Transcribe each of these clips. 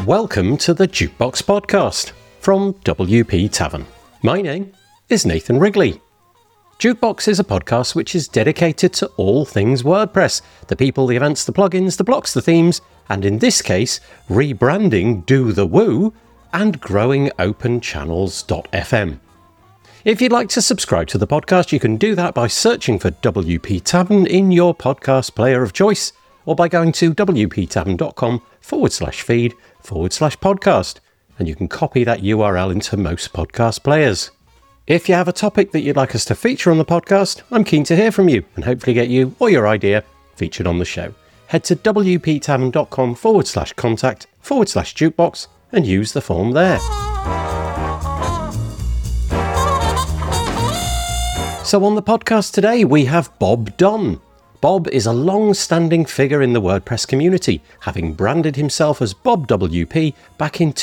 welcome to the Jukebox Podcast from WP Tavern. My name is Nathan Wrigley. Jukebox is a podcast which is dedicated to all things WordPress, the people, the events, the plugins, the blocks, the themes, and in this case, rebranding Do The Woo and growing openchannels.fm. If you'd like to subscribe to the podcast, you can do that by searching for WP Tavern in your podcast player of choice, or by going to wptavern.com/feed/podcast, and you can copy that URL into most podcast players. If you have a topic that you'd like us to feature on the podcast, I'm keen to hear from you and hopefully get you or your idea featured on the show. Head to wptavern.com/contact/jukebox and use the form there. So on the podcast today, we have Bob Dunn. Bob is a long-standing figure in the WordPress community, having branded himself as Bob WP back in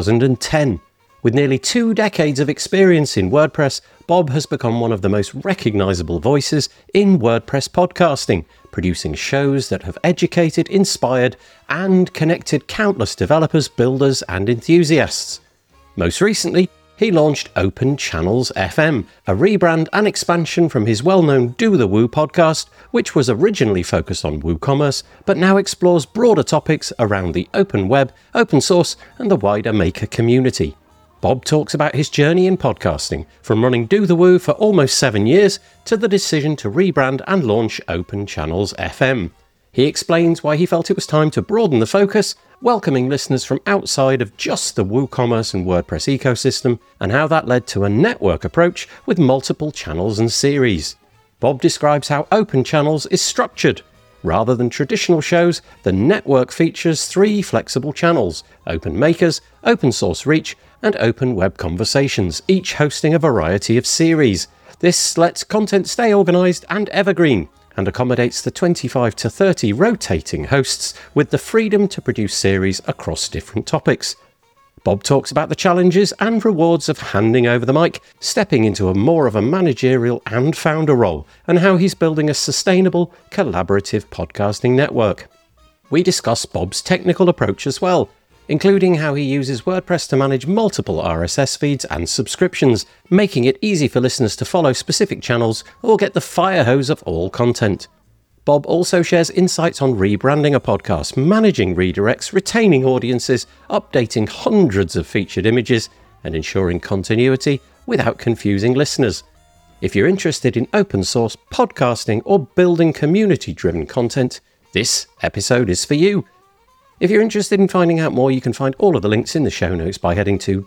2010. With nearly 2 decades of experience in WordPress, Bob has become one of the most recognisable voices in WordPress podcasting, producing shows that have educated, inspired, and connected countless developers, builders, and enthusiasts. Most recently, he launched Open Channels FM, a rebrand and expansion from his well-known Do The Woo podcast, which was originally focused on WooCommerce, but now explores broader topics around the open web, open source, and the wider maker community. Bob talks about his journey in podcasting, from running Do The Woo for almost 7 years to the decision to rebrand and launch Open Channels FM. He explains why he felt it was time to broaden the focus, welcoming listeners from outside of just the WooCommerce and WordPress ecosystem, and how that led to a network approach with multiple channels and series. Bob describes how Open Channels is structured. Rather than traditional shows, the network features 3 flexible channels: Open Makers, Open Source Reach, and Open Web Conversations, each hosting a variety of series. This lets content stay organised and evergreen, and accommodates the 25 to 30 rotating hosts with the freedom to produce series across different topics. Bob talks about the challenges and rewards of handing over the mic, stepping into more of a managerial and founder role, and how he's building a sustainable, collaborative podcasting network. We discuss Bob's technical approach as well, including how he uses WordPress to manage multiple RSS feeds and subscriptions, making it easy for listeners to follow specific channels or get the fire hose of all content. Bob also shares insights on rebranding a podcast, managing redirects, retaining audiences, updating hundreds of featured images, and ensuring continuity without confusing listeners. If you're interested in open source podcasting or building community-driven content, this episode is for you. If you're interested in finding out more, you can find all of the links in the show notes by heading to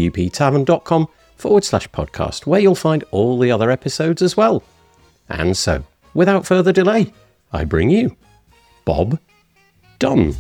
wptavern.com/podcast, where you'll find all the other episodes as well. And so, without further delay, I bring you Bob Dunn.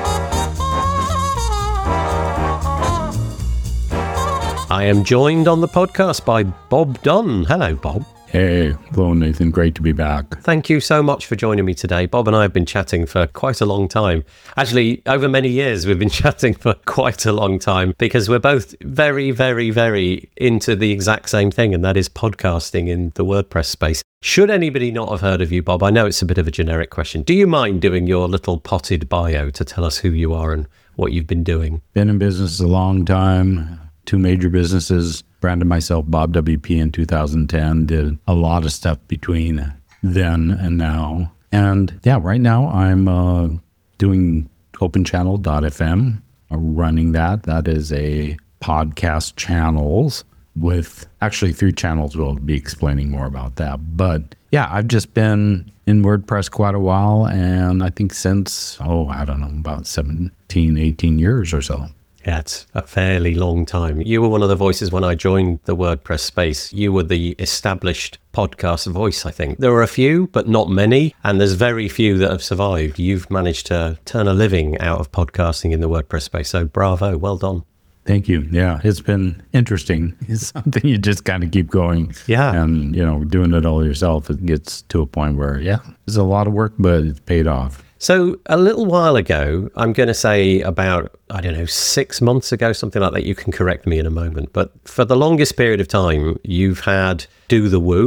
I am joined on the podcast by Bob Dunn. Hello, Bob. Hey, hello Nathan, great to be back. Thank you so much for joining me today. Bob and I have been chatting for quite a long time. Actually, over many years we've been chatting for quite a long time because we're both very, very, very into the exact same thing, and that is podcasting in the WordPress space. Should anybody not have heard of you, Bob, I know it's a bit of a generic question. Do you mind doing your little potted bio to tell us who you are and what you've been doing? Been in business a long time, 2 major businesses. Branded myself Bob WP in 2010, did a lot of stuff between then and now. And yeah, right now I'm doing openchannel.fm, running that. That is a podcast channels with actually 3 channels. We'll be explaining more about that. But yeah, I've just been in WordPress quite a while. And I think since, about 17, 18 years or so. Yeah, it's a fairly long time. You were one of the voices when I joined the WordPress space. You were the established podcast voice, I think. There were a few, but not many, and there's very few that have survived. You've managed to turn a living out of podcasting in the WordPress space, so bravo, well done. Thank you. Yeah, it's been interesting. It's something you just kind of keep going. Yeah. And, doing it all yourself, it gets to a point where, it's a lot of work, but it's paid off. So a little while ago, I'm going to say about, 6 months ago, something like that. You can correct me in a moment. But for the longest period of time, you've had Do The Woo,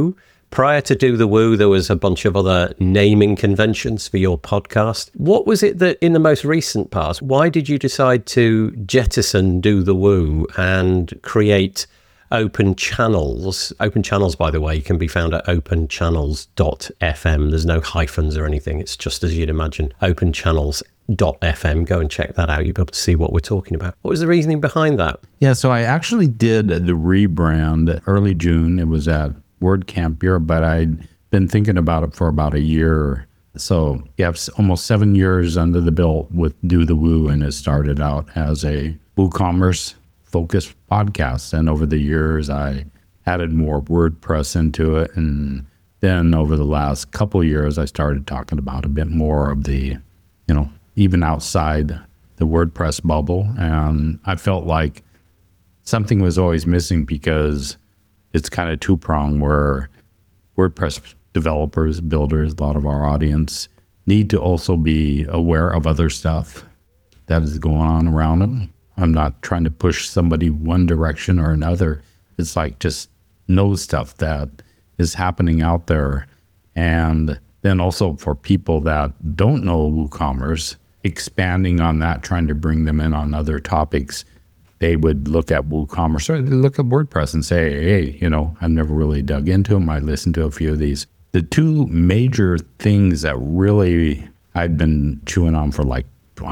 Prior to Do the Woo, there was a bunch of other naming conventions for your podcast. What was it that in the most recent past, why did you decide to jettison Do the Woo and create Open Channels? Open Channels, by the way, can be found at openchannels.fm. There's no hyphens or anything. It's just as you'd imagine, openchannels.fm. Go and check that out. You'll be able to see what we're talking about. What was the reasoning behind that? Yeah, so I actually did the rebrand early June. It was at WordCamp Europe, but I'd been thinking about it for about a year. So yeah, almost 7 years under the belt with Do the Woo, and it started out as a WooCommerce focused podcast. And over the years, I added more WordPress into it. And then over the last couple of years, I started talking about a bit more of the, even outside the WordPress bubble. And I felt like something was always missing because it's kind of two-pronged where WordPress developers, builders, a lot of our audience need to also be aware of other stuff that is going on around them. I'm not trying to push somebody one direction or another. It's like just know stuff that is happening out there. And then also for people that don't know WooCommerce, expanding on that, trying to bring them in on other topics. They would look at WooCommerce or look at WordPress and say, hey, I've never really dug into them. I listened to a few of these. The two major things that really I've been chewing on for it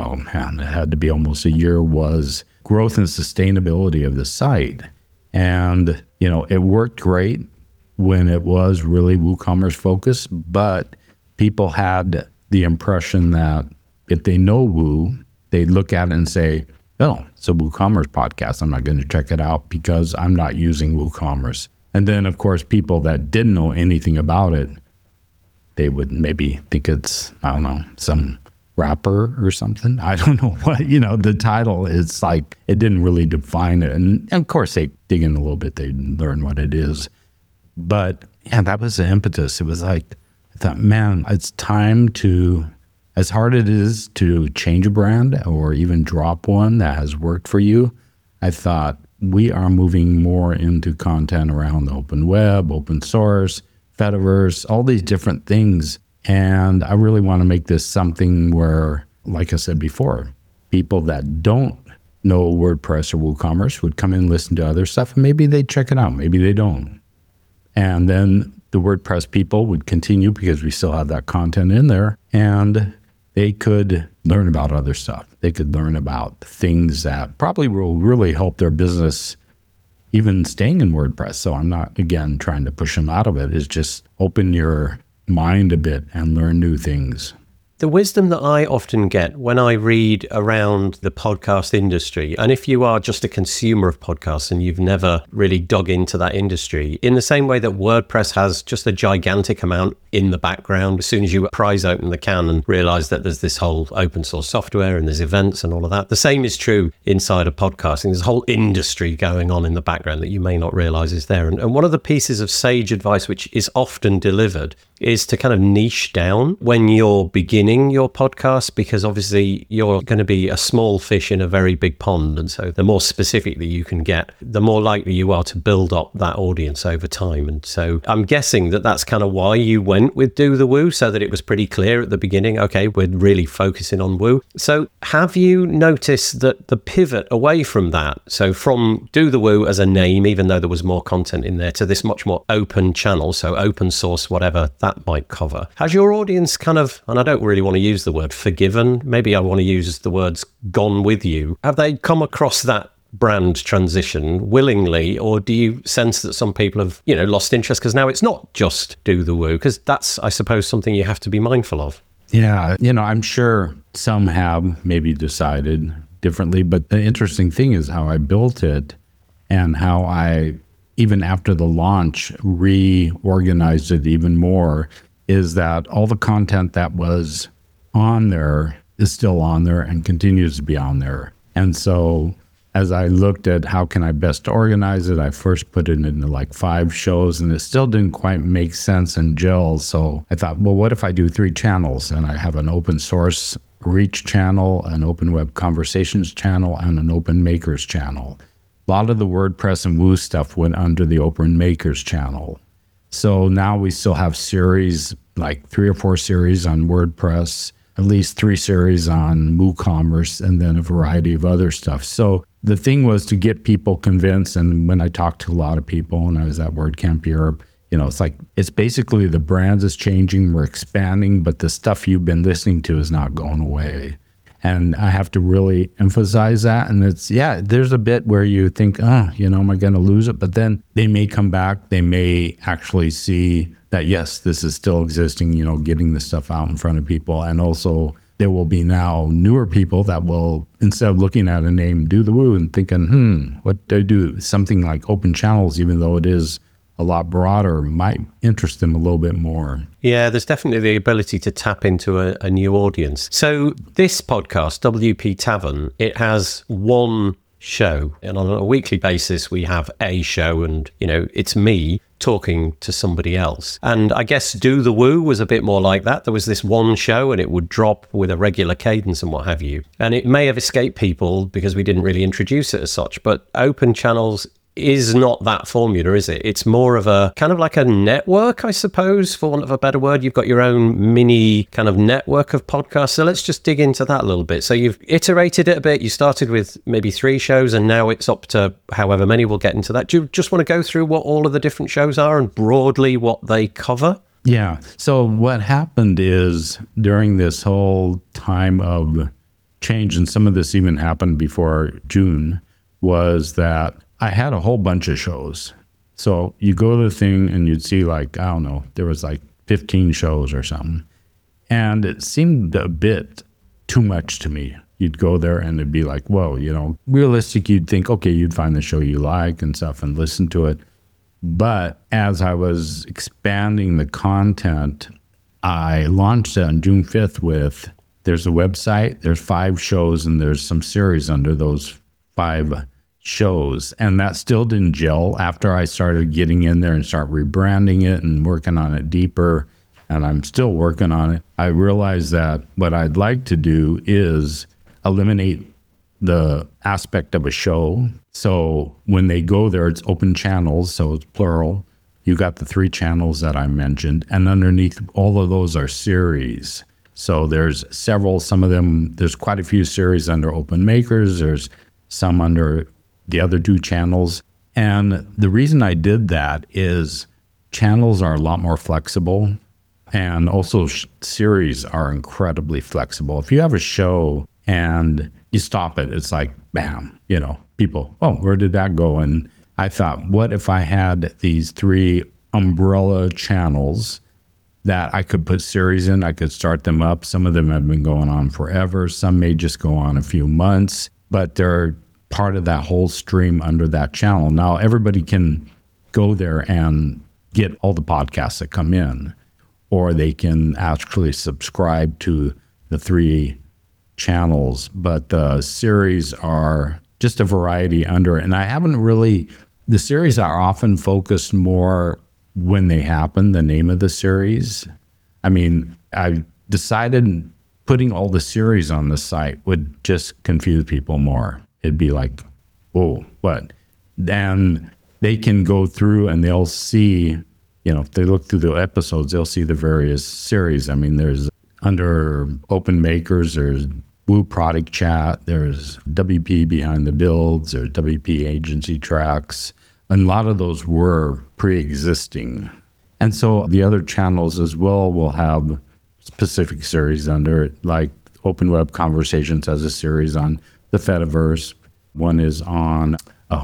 had to be almost a year, was growth and sustainability of the site. And, it worked great when it was really WooCommerce focused, but people had the impression that if they know Woo, they look at it and say, oh, it's a WooCommerce podcast. I'm not going to check it out because I'm not using WooCommerce. And then, of course, people that didn't know anything about it, they would maybe think it's, some rapper or something. I don't know what, the title is like, it didn't really define it. And of course, they dig in a little bit, they learn what it is. But yeah, that was the impetus. It was like, I thought, man, it's time to, as hard as it is to change a brand or even drop one that has worked for you, I thought we are moving more into content around the open web, open source, Fediverse, all these different things. And I really want to make this something where, like I said before, people that don't know WordPress or WooCommerce would come in and listen to other stuff, and maybe they check it out, maybe they don't. And then the WordPress people would continue because we still have that content in there, and they could learn about other stuff. They could learn about things that probably will really help their business even staying in WordPress. So I'm not, again, trying to push them out of it. It's just open your mind a bit and learn new things. The wisdom that I often get when I read around the podcast industry, and if you are just a consumer of podcasts and you've never really dug into that industry, in the same way that WordPress has just a gigantic amount in the background, as soon as you prise open the can and realize that there's this whole open source software and there's events and all of that, the same is true inside of podcasting. There's a whole industry going on in the background that you may not realize is there. And one of the pieces of sage advice which is often delivered is to kind of niche down when you're beginning your podcast, because obviously you're going to be a small fish in a very big pond. And so the more specific that you can get, the more likely you are to build up that audience over time. And so I'm guessing that that's kind of why you went with Do the Woo, so that it was pretty clear at the beginning, okay, we're really focusing on Woo. So have you noticed that the pivot away from that, so from Do the Woo as a name, even though there was more content in there, to this much more open channel, so open source, whatever that might cover, has your audience kind of, and I don't really want to use the word forgiven, maybe I want to use the words gone with you, have they come across that brand transition willingly, or do you sense that some people have, lost interest because now it's not just Do the Woo? Because that's, I suppose, something you have to be mindful of. Yeah, I'm sure some have maybe decided differently, but the interesting thing is how I built it and how I, even after the launch, reorganized it even more, is that all the content that was on there is still on there and continues to be on there. And so as I looked at how can I best organize it, I first put it into like 5 shows, and it still didn't quite make sense and gel. So I thought, well, what if I do 3 channels? And I have an open source reach channel, an open web conversations channel, and an open makers channel. A lot of the WordPress and Woo stuff went under the open makers channel. So now we still have series, like 3 or 4 series on WordPress, at least 3 series on WooCommerce, and then a variety of other stuff. So the thing was to get people convinced. And when I talked to a lot of people, and I was at WordCamp Europe, it's basically the brand is changing, we're expanding, but the stuff you've been listening to is not going away. And I have to really emphasize that. And there's a bit where you think, am I going to lose it? But then they may come back. They may actually see that, yes, this is still existing, getting the stuff out in front of people. And also there will be now newer people that will, instead of looking at a name, Do the Woo and thinking, what do I do? Something like Open Channels, even though it is a lot broader, might interest them a little bit more. Yeah, there's definitely the ability to tap into a new audience. So this podcast, WP Tavern, it has one show. And on a weekly basis, we have a show and, it's me talking to somebody else. And I guess Do the Woo was a bit more like that. There was this one show and it would drop with a regular cadence and what have you. And it may have escaped people because we didn't really introduce it as such, but Open Channels is not that formula, is it? It's more of a kind of like a network, I suppose, for want of a better word. You've got your own mini kind of network of podcasts. So let's just dig into that a little bit. So you've iterated it a bit. You started with maybe 3 shows and now it's up to however many. We'll get into that. Do you just want to go through what all of the different shows are and broadly what they cover? Yeah. So what happened is during this whole time of change, and some of this even happened before June, was that I had a whole bunch of shows. So you go to the thing and you'd see there was 15 shows or something. And it seemed a bit too much to me. You'd go there and it'd be like, whoa, realistic, you'd think, okay, you'd find the show you like and stuff and listen to it. But as I was expanding the content, I launched it on June 5th there's a website, there's 5 shows, and there's some series under those 5 shows. And that still didn't gel after I started getting in there and start rebranding it and working on it deeper. And I'm still working on it. I realized that what I'd like to do is eliminate the aspect of a show. So when they go there, it's Open Channels, so it's plural. You got the 3 channels that I mentioned, and underneath all of those are series. So there's several, some of them, there's quite a few series under Open Makers. There's some under the other 2 channels. And the reason I did that is channels are a lot more flexible, and also series are incredibly flexible. If you have a show and you stop it, it's like, bam, people, where did that go? And I thought, what if I had these 3 umbrella channels that I could put series in? I could start them up. Some of them have been going on forever. Some may just go on a few months, but they're part of that whole stream under that channel. Now, everybody can go there and get all the podcasts that come in, or they can actually subscribe to the 3 channels, but the series are just a variety under it. And I haven't really, the series are often focused more when they happen, the name of the series. I mean, I decided putting all the series on the site would just confuse people more. It'd be like, whoa, what? Then they can go through and they'll see, if they look through the episodes, they'll see the various series. I mean, there's under Open Makers, there's Woo Product Chat, there's WP Behind the Builds, there's WP Agency Tracks. And a lot of those were pre-existing. And so the other channels as well will have specific series under it, like Open Web Conversations has a series on the Fediverse. One is on,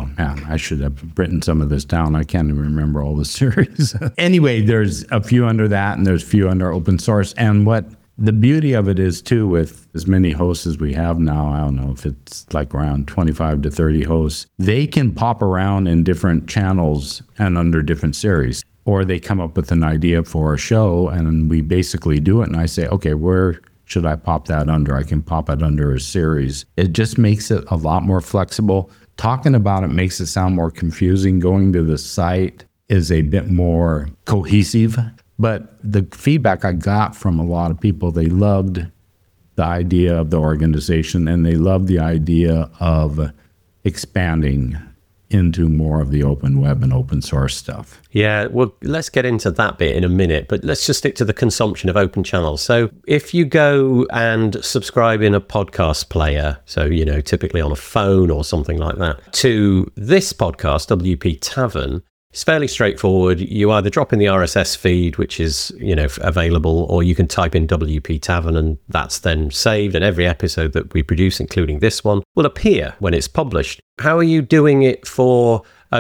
I should have written some of this down. I can't even remember all the series. Anyway, there's a few under that, and there's a few under open source. And what the beauty of it is, too, with as many hosts as we have now, I don't know if it's like around 25 to 30 hosts, they can pop around in different channels and under different series. Or they come up with an idea for a show, and we basically do it. And I say, okay, where should I pop that under? I can pop it under a series. It just makes it a lot more flexible. Talking about it makes it sound more confusing. Going to the site is a bit more cohesive. But the feedback I got from a lot of people, they loved the idea of the organization and they loved the idea of expanding into more of the open web and open source stuff. Yeah, well, let's get into that bit in a minute, but let's just stick to the consumption of open channels. So if you go and subscribe in a podcast player, so, typically on a phone or something like that, to this podcast, WP Tavern, it's fairly straightforward. You either drop in the RSS feed, which is, available, or you can type in WP Tavern and that's then saved. And every episode that we produce, including this one, will appear when it's published. How are you doing it for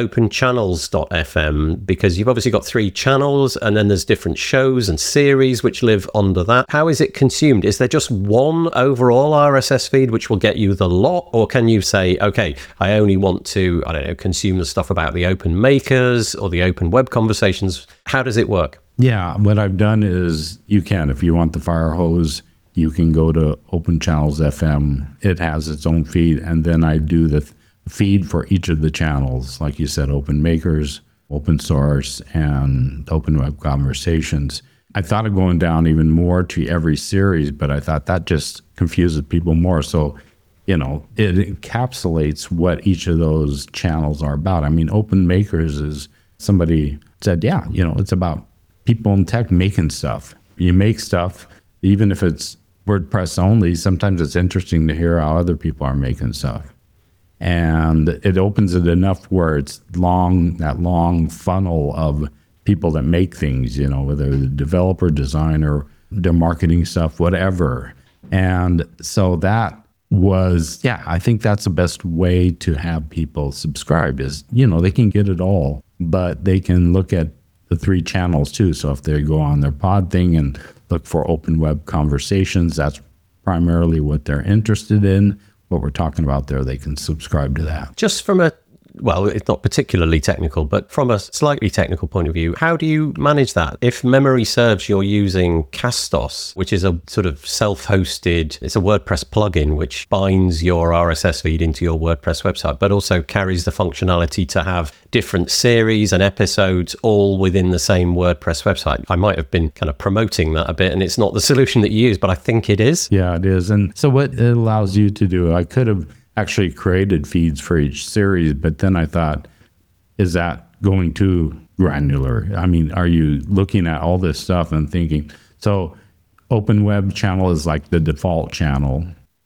openchannels.fm? Because you've obviously got 3 channels and then there's different shows and series which live under that. How is it consumed? Is there just one overall RSS feed which will get you the lot? Or can you say, okay, I only want to, consume the stuff about the open makers or the open web conversations? How does it work? Yeah, what I've done is if you want the fire hose, you can go to Open Channels FM. It has its own feed, and then I do the feed for each of the channels, like you said, open makers, open source, and open web conversations. I thought of going down even more to every series, but I thought that just confuses people more. So, it encapsulates what each of those channels are about. I mean, open makers is, somebody said, it's about people in tech making stuff. You make stuff, even if it's WordPress only, sometimes it's interesting to hear how other people are making stuff. And it opens it enough where it's that long funnel of people that make things, whether the developer, designer, their marketing stuff, whatever. And so that was, I think that's the best way to have people subscribe is, they can get it all, but they can look at the 3 channels too. So if they go on their pod thing and look for open web conversations, that's primarily what they're interested in. What we're talking about there, they can subscribe to that. Just from it's not particularly technical, but from a slightly technical point of view, how do you manage that? If memory serves, you're using Castos, which is a sort of self-hosted, it's a WordPress plugin which binds your RSS feed into your WordPress website, but also carries the functionality to have different series and episodes all within the same WordPress website. I might have been kind of promoting that a bit, and it's not the solution that you use, but I think it is. Yeah, it is. And so what it allows you to do, I could have actually created feeds for each series, but then I thought, is that going too granular? I mean, are you looking at all this stuff and thinking, so open web channel is like the default channel,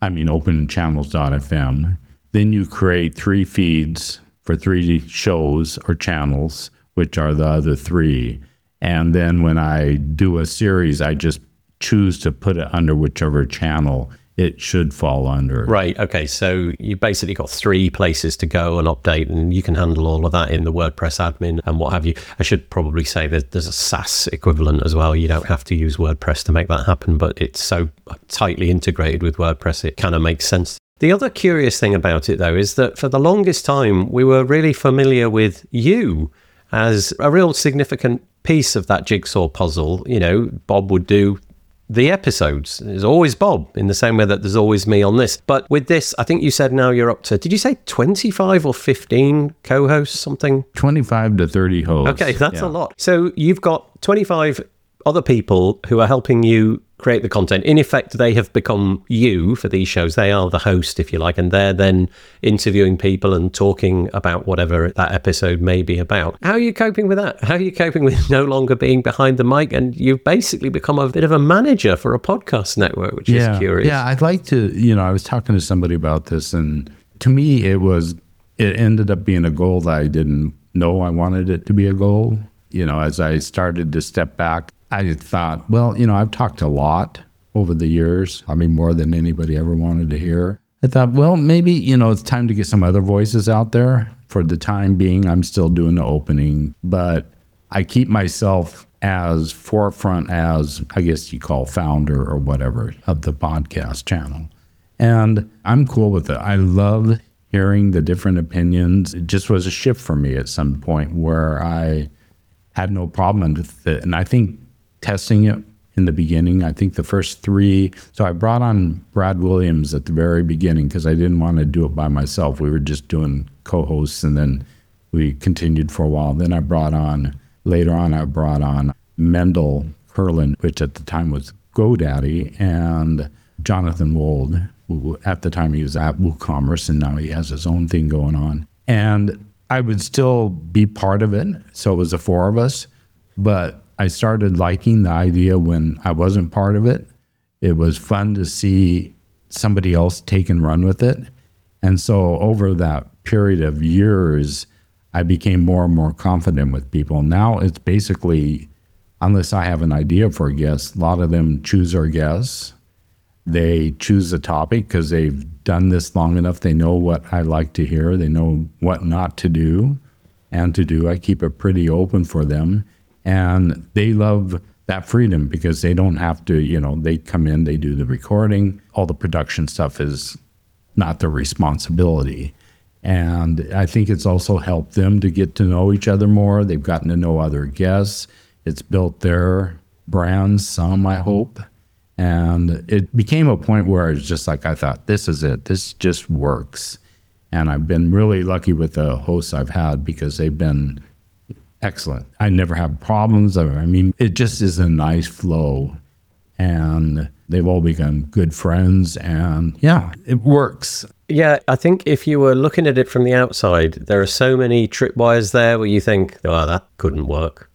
openchannels.fm. Then you create 3 feeds for 3 shows or channels, which are the other 3. And then when I do a series, I just choose to put it under whichever channel it should fall under. Right. Okay. So you basically got 3 places to go and update, and you can handle all of that in the WordPress admin and what have you. I should probably say that there's a SaaS equivalent as well. You don't have to use WordPress to make that happen, but it's so tightly integrated with WordPress, it kind of makes sense. The other curious thing about it, though, is that for the longest time, we were really familiar with you as a real significant piece of that jigsaw puzzle. Bob would do the episodes. There's always Bob, in the same way that there's always me on this. But with this, I think you said now you're up to, did you say 25 or 15 co-hosts, something? 25 to 30 hosts. Okay, that's a lot. So you've got 25 other people who are helping you create the content. In effect, they have become you for these shows. They are the host, if you like, and they're then interviewing people and talking about whatever that episode may be about. How are you coping with that? How are you coping with no longer being behind the mic, and you've basically become a bit of a manager for a podcast network, which is curious. Yeah, I'd like to, I was talking to somebody about this, and to me, it ended up being a goal that I didn't know I wanted it to be a goal. As I started to step back, I thought, well, I've talked a lot over the years. More than anybody ever wanted to hear. I thought, well, maybe, it's time to get some other voices out there. For the time being, I'm still doing the opening, but I keep myself as forefront as, I guess you call founder or whatever of the podcast channel. And I'm cool with it. I love hearing the different opinions. It just was a shift for me at some point where I had no problem with it. And I think testing it in the beginning, I think the first 3, so I brought on Brad Williams at the very beginning because I didn't want to do it by myself. We were just doing co-hosts, and then we continued for a while. Then later on I brought on Mendel Curlin, which at the time was GoDaddy, and Jonathan Wold, who at the time he was at WooCommerce, and now he has his own thing going on. And I would still be part of it. So it was the four of us, but I started liking the idea when I wasn't part of it. It was fun to see somebody else take and run with it. And so over that period of years, I became more and more confident with people. Now it's basically, unless I have an idea for a guest, a lot of them choose our guests. They choose a topic because they've done this long enough. They know what I like to hear. They know what not to do and to do. I keep it pretty open for them. And they love that freedom because they don't have to, they come in, they do the recording. All the production stuff is not their responsibility. And I think it's also helped them to get to know each other more. They've gotten to know other guests. It's built their brands, some, I hope. And it became a point where it's just like, I thought, this is it. This just works. And I've been really lucky with the hosts I've had because they've been excellent. I never have problems. I mean, it just is a nice flow. And they've all become good friends. And yeah, it works. Yeah, I think if you were looking at it from the outside, there are so many tripwires there where you think, oh, that couldn't work.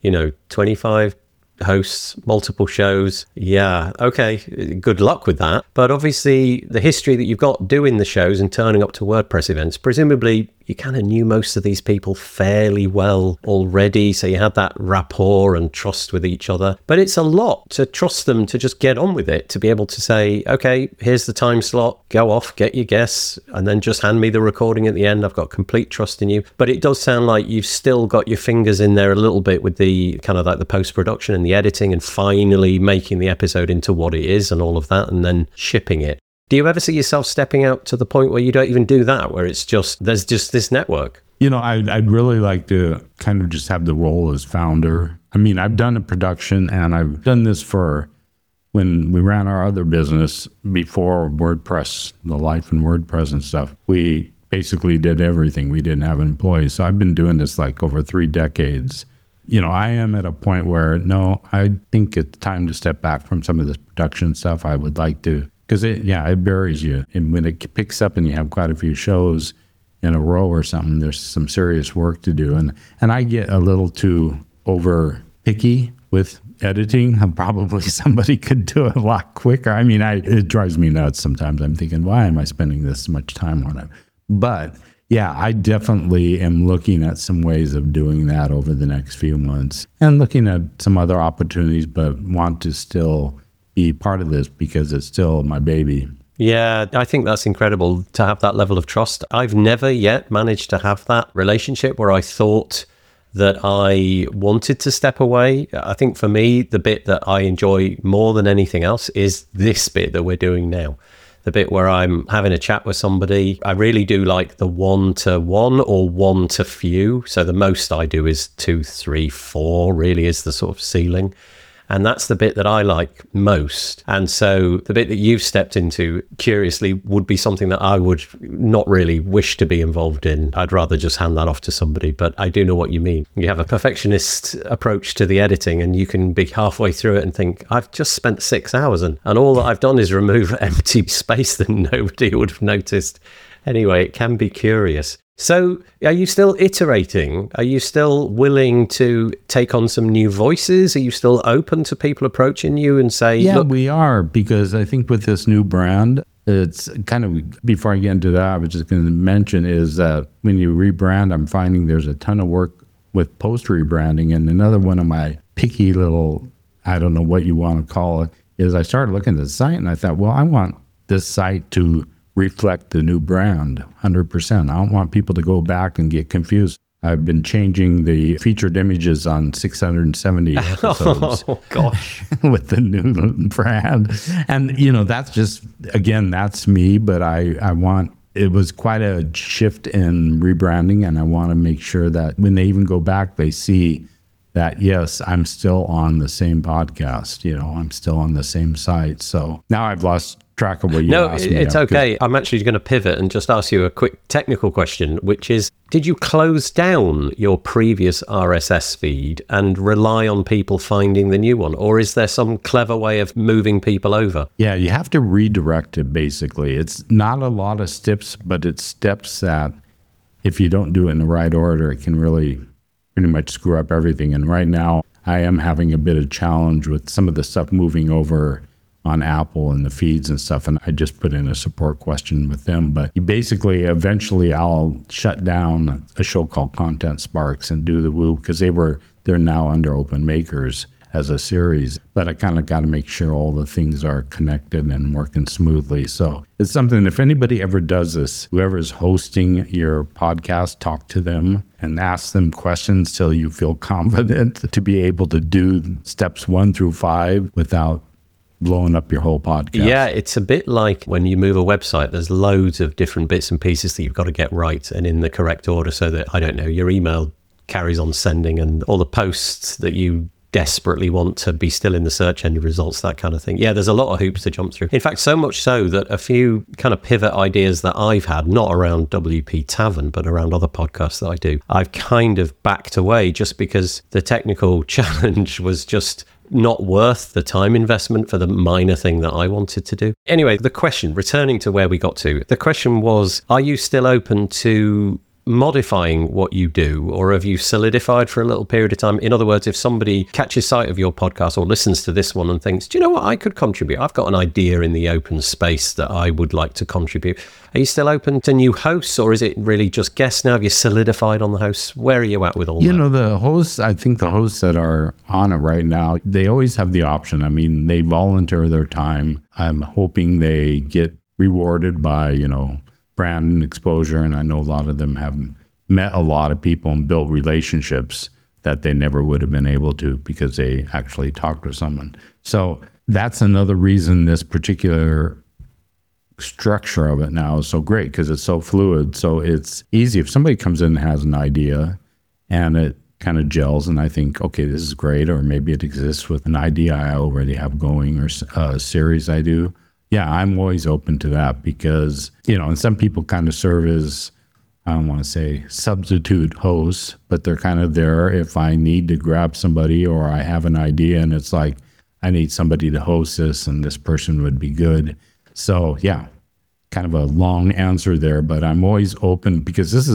25 hosts, multiple shows. Yeah, okay, good luck with that. But obviously, the history that you've got doing the shows and turning up to WordPress events, presumably you kind of knew most of these people fairly well already. So you had that rapport and trust with each other. But it's a lot to trust them to just get on with it, to be able to say, okay, here's the time slot, go off, get your guests, and then just hand me the recording at the end. I've got complete trust in you. But it does sound like you've still got your fingers in there a little bit with the kind of like the post-production and the editing and finally making the episode into what it is and all of that, and then shipping it. Do you ever see yourself stepping out to the point where you don't even do that, where it's just, there's just this network? I'd really like to kind of just have the role as founder. I mean, I've done a production and I've done this for when we ran our other business before WordPress, the life in WordPress and stuff. We basically did everything. We didn't have employees. So I've been doing this like over 3 decades. I am at a point where, no, I think it's time to step back from some of this production stuff. I would like to, because it buries you. And when it picks up and you have quite a few shows in a row or something, there's some serious work to do. And I get a little too over picky with editing. Probably somebody could do it a lot quicker. I mean, it drives me nuts sometimes. I'm thinking, why am I spending this much time on it? But yeah, I definitely am looking at some ways of doing that over the next few months and looking at some other opportunities, but want to still be part of this because it's still my baby. Yeah, I think that's incredible to have that level of trust. I've never yet managed to have that relationship where I thought that I wanted to step away. I think for me, the bit that I enjoy more than anything else is this bit that we're doing now. The bit where I'm having a chat with somebody. I really do like the 1-to-1 or 1-to-few. So the most I do is 2, 3, 4 really is the sort of ceiling. And that's the bit that I like most. And so the bit that you've stepped into, curiously, would be something that I would not really wish to be involved in. I'd rather just hand that off to somebody. But I do know what you mean. You have a perfectionist approach to the editing and you can be halfway through it and think, I've just spent 6 hours and all that I've done is remove empty space that nobody would have noticed. Anyway, it can be curious. So are you still iterating? Are you still willing to take on some new voices? Are you still open to people approaching you and say, yeah, look? We are, because I think with this new brand, it's kind of, before I get into that, I was just going to mention is that when you rebrand, I'm finding there's a ton of work with post rebranding. And another one of my picky little, I don't know what you want to call it, is I started looking at the site and I thought, well, I want this site to reflect the new brand 100%. I don't want people to go back and get confused. I've been changing the featured images on 670 episodes. Oh, gosh. With the new brand. And, that's just, again, that's me, but I want, it was quite a shift in rebranding, and I want to make sure that when they even go back, they see that, yes, I'm still on the same podcast, I'm still on the same site. So now I've lost track of what you asked me. No, it's okay. I'm actually going to pivot and just ask you a quick technical question, which is, did you close down your previous RSS feed and rely on people finding the new one? Or is there some clever way of moving people over? Yeah, you have to redirect it, basically. It's not a lot of steps, but it's steps that if you don't do it in the right order, it can really pretty much screw up everything. And right now, I am having a bit of challenge with some of the stuff moving over on Apple and the feeds and stuff. And I just put in a support question with them. But basically, eventually, I'll shut down a show called Content Sparks and do the Woo, because they're now under Open Makers as a series. But I kind of got to make sure all the things are connected and working smoothly. So it's something, if anybody ever does this, whoever's hosting your podcast, talk to them and ask them questions till you feel confident to be able to do steps 1 through 5 without blowing up your whole podcast. Yeah, it's a bit like when you move a website, there's loads of different bits and pieces that you've got to get right and in the correct order so that, I don't know, your email carries on sending and all the posts that you desperately want to be still in the search engine results, that kind of thing. Yeah, there's a lot of hoops to jump through. In fact, so much so that a few kind of pivot ideas that I've had, not around WP Tavern, but around other podcasts that I do, I've kind of backed away just because the technical challenge was just not worth the time investment for the minor thing that I wanted to do. Anyway, the question, returning to where we got to, the question was, are you still open to modifying what you do, or have you solidified for a little period of time? In other words, if somebody catches sight of your podcast or listens to this one and thinks, do you know what, I could contribute, I've got an idea in the open space that I would like to contribute, are you still open to new hosts, or is it really just guests now? Have you solidified on the hosts? Where are you at with all that? You know, the hosts, I think the hosts that are on it right now, they always have the option. I mean, they volunteer their time. I'm hoping they get rewarded by, brand and exposure. And I know a lot of them have met a lot of people and built relationships that they never would have been able to because they actually talked to someone. So that's another reason this particular structure of it now is so great, because it's so fluid. So it's easy. If somebody comes in and has an idea and it kind of gels and I think, okay, this is great, or maybe it exists with an idea I already have going or a series I do. Yeah, I'm always open to that because, and some people kind of serve as, I don't want to say substitute hosts, but they're kind of there if I need to grab somebody or I have an idea and it's like, I need somebody to host this and this person would be good. So yeah, kind of a long answer there, but I'm always open because this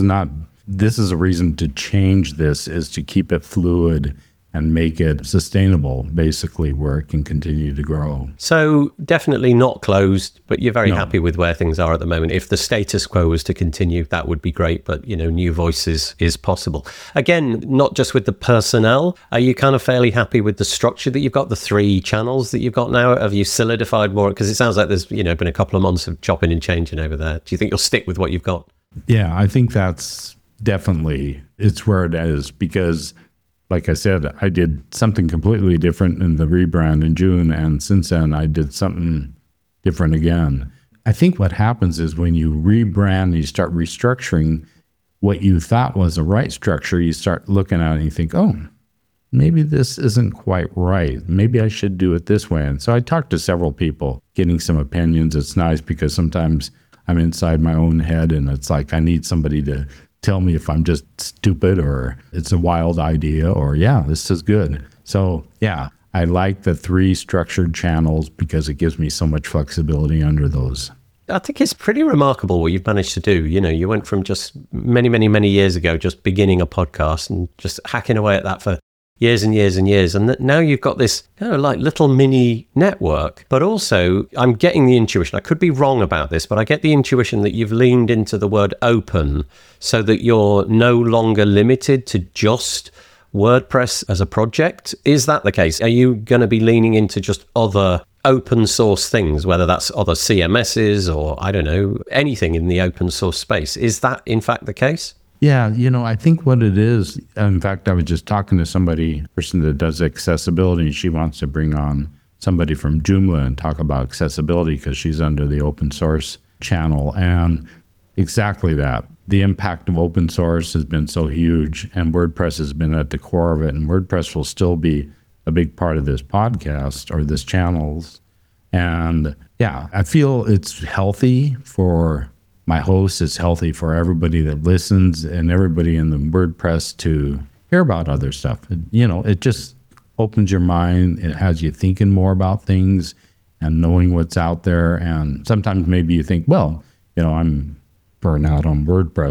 is a reason to change this, is to keep it fluid and make it sustainable, basically, where it can continue to grow. So definitely not closed, but you're very happy with where things are at the moment. If the status quo was to continue, that would be great, but new voices is possible. Again, not just with the personnel, are you kind of fairly happy with the structure that you've got, the 3 channels that you've got now? Have you solidified more? Because it sounds like there's been a couple of months of chopping and changing over there. Do you think you'll stick with what you've got? Yeah, I think that's definitely, it's where it is, because like I said, I did something completely different in the rebrand in June, and since then I did something different again. I think what happens is when you rebrand and you start restructuring what you thought was the right structure, you start looking at it and you think, oh, maybe this isn't quite right. Maybe I should do it this way. And so I talked to several people, getting some opinions. It's nice because sometimes I'm inside my own head and it's like I need somebody to tell me if I'm just stupid or it's a wild idea or, yeah, this is good. So, yeah, I like the 3 structured channels because it gives me so much flexibility under those. I think it's pretty remarkable what you've managed to do. You went from just many, many, many years ago, just beginning a podcast and just hacking away at that for years and years and years. And now you've got this like little mini network. But also, I'm getting the intuition, I could be wrong about this, but I get the intuition that you've leaned into the word open so that you're no longer limited to just WordPress as a project. Is that the case? Are you going to be leaning into just other open source things, whether that's other CMSs or, I don't know, anything in the open source space? Is that in fact the case? Yeah, I think what it is, in fact, I was just talking to person that does accessibility, and she wants to bring on somebody from Joomla and talk about accessibility because she's under the open source channel. And exactly that. The impact of open source has been so huge, and WordPress has been at the core of it, and WordPress will still be a big part of this podcast or this channels. And yeah, I feel it's healthy for my host, it's healthy for everybody that listens and everybody in the WordPress to hear about other stuff. It just opens your mind. It has you thinking more about things and knowing what's out there. And sometimes maybe you think, well, I'm burnt out on WordPress.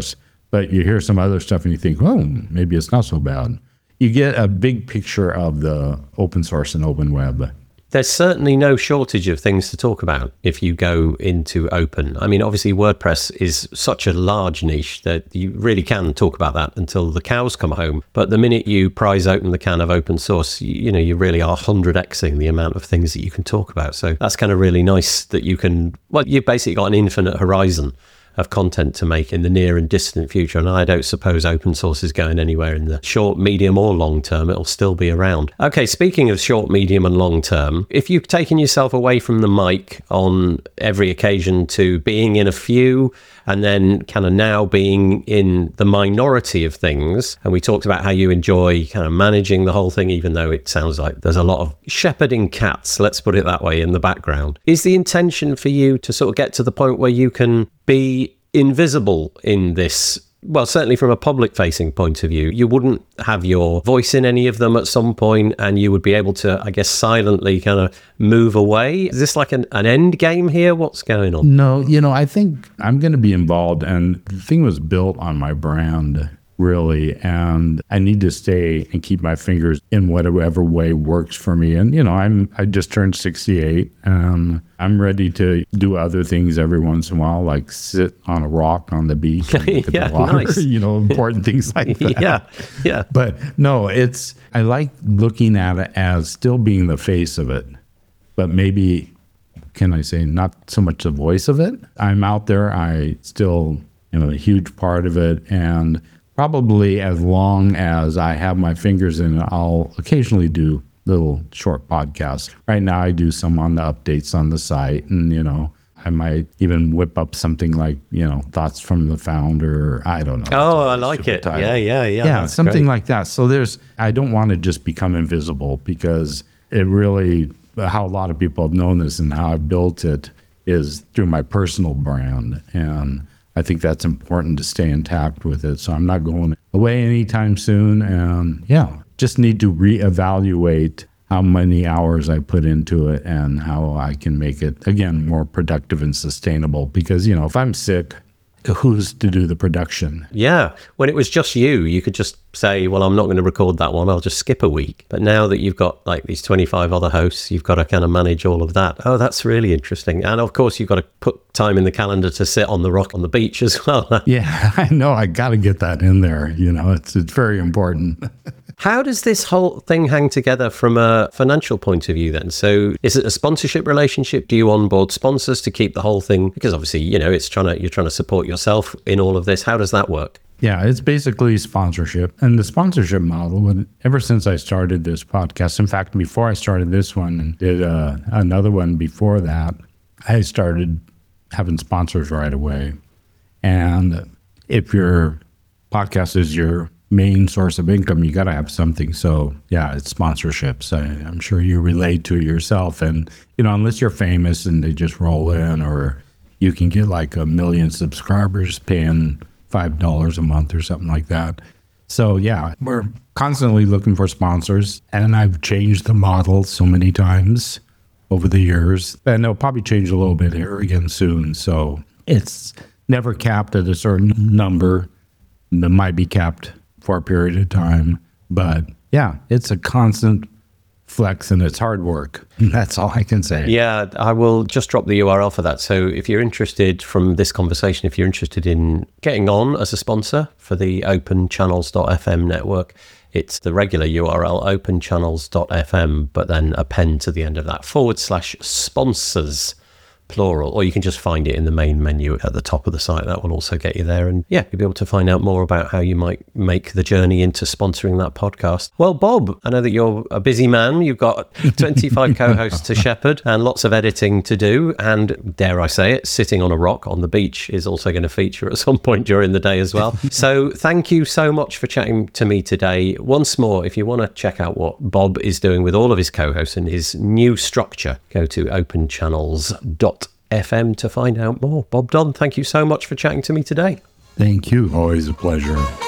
But you hear some other stuff and you think, oh, maybe it's not so bad. You get a big picture of the open source and open web. There's certainly no shortage of things to talk about if you go into open. I mean, obviously, WordPress is such a large niche that you really can talk about that until the cows come home. But the minute you prise open the can of open source, you really are 100xing the amount of things that you can talk about. So that's kind of really nice that you can, you've basically got an infinite horizon of content to make in the near and distant future. And I don't suppose open source is going anywhere in the short, medium or long term. It'll still be around. Okay, speaking of short, medium and long term, if you've taken yourself away from the mic on every occasion to being in a few and then kind of now being in the minority of things, and we talked about how you enjoy kind of managing the whole thing, even though it sounds like there's a lot of shepherding cats, let's put it that way, in the background. Is the intention for you to sort of get to the point where you can be invisible in this? Well, certainly from a public-facing point of view, you wouldn't have your voice in any of them at some point, and you would be able to, I guess, silently kind of move away. Is this like an end game here? What's going on? No, I think I'm going to be involved, and the thing was built on my brand, really, and I need to stay and keep my fingers in whatever way works for me. And I just turned 68, and I'm ready to do other things every once in a while, like sit on a rock on the beach and look at the water. Nice. Important things like that. Yeah. But no, I like looking at it as still being the face of it, but maybe, can I say, not so much the voice of it. I'm out there. I still am a huge part of it, and probably as long as I have my fingers in it, I'll occasionally do little short podcasts. Right now, I do some on the updates on the site, and, I might even whip up something like, thoughts from the founder. I don't know. Oh, I like it. Title. Yeah. Something great. like that. So I don't want to just become invisible, because it really, how a lot of people have known this and how I built it is through my personal brand. And I think that's important to stay intact with it. So I'm not going away anytime soon. And just need to reevaluate how many hours I put into it and how I can make it, again, more productive and sustainable. Because, if I'm sick, who's to do the production? Yeah. When it was just you could just say, well, I'm not going to record that one. I'll just skip a week. But now that you've got like these 25 other hosts, you've got to kind of manage all of that. Oh, that's really interesting. And of course, you've got to put time in the calendar to sit on the rock on the beach as well. Yeah, I know. I got to get that in there. It's very important. How does this whole thing hang together from a financial point of view then? So is it a sponsorship relationship? Do you onboard sponsors to keep the whole thing? Because obviously, you're trying to support yourself in all of this. How does that work? Yeah, it's basically sponsorship. And the sponsorship model, ever since I started this podcast, in fact, before I started this one and did another one before that, I started having sponsors right away. And if your podcast is your main source of income, you got to have something. So yeah, it's sponsorships. I'm sure you relate to it yourself. And, unless you're famous and they just roll in, or you can get like 1 million subscribers paying $5 a month or something like that. So yeah, we're constantly looking for sponsors, and I've changed the model so many times over the years, and it'll probably change a little bit here again soon. So it's never capped at a certain number. That might be capped for a period of time. But yeah, it's a constant flex, and it's hard work. That's all I can say. Yeah, I will just drop the URL for that. So if you're interested from this conversation, if you're interested in getting on as a sponsor for the openchannels.fm network, it's the regular URL, openchannels.fm, but then a pen to the end of that, /sponsors. Plural, or you can just find it in the main menu at the top of the site. That will also get you there. And yeah, you'll be able to find out more about how you might make the journey into sponsoring that podcast. Well, Bob, I know that you're a busy man. You've got 25 co-hosts to shepherd and lots of editing to do. And dare I say it, sitting on a rock on the beach is also going to feature at some point during the day as well. So thank you so much for chatting to me today. Once more, if you want to check out what Bob is doing with all of his co-hosts and his new structure, go to openchannels.fm to find out more. Bob Dunn, thank you so much for chatting to me today. Thank you. Always a pleasure.